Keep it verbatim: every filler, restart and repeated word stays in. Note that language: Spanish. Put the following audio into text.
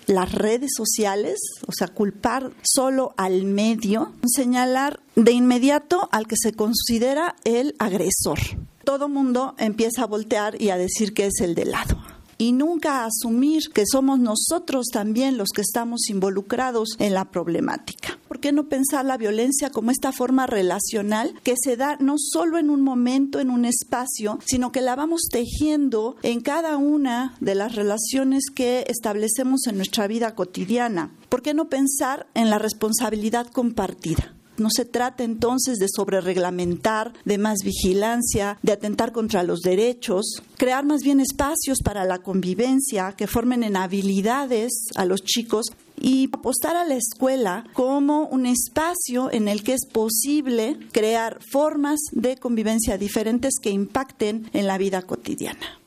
las redes sociales, o sea, culpar solo al medio, señalar de inmediato al que se considera el agresor. Todo mundo empieza a voltear y a decir que es el de lado. Y nunca asumir que somos nosotros también los que estamos involucrados en la problemática. ¿Por qué no pensar la violencia como esta forma relacional que se da no solo en un momento, en un espacio, sino que la vamos tejiendo en cada una de las relaciones que establecemos en nuestra vida cotidiana? ¿Por qué no pensar en la responsabilidad compartida? No se trata entonces de sobrereglamentar, de más vigilancia, de atentar contra los derechos, crear más bien espacios para la convivencia que formen en habilidades a los chicos y apostar a la escuela como un espacio en el que es posible crear formas de convivencia diferentes que impacten en la vida cotidiana.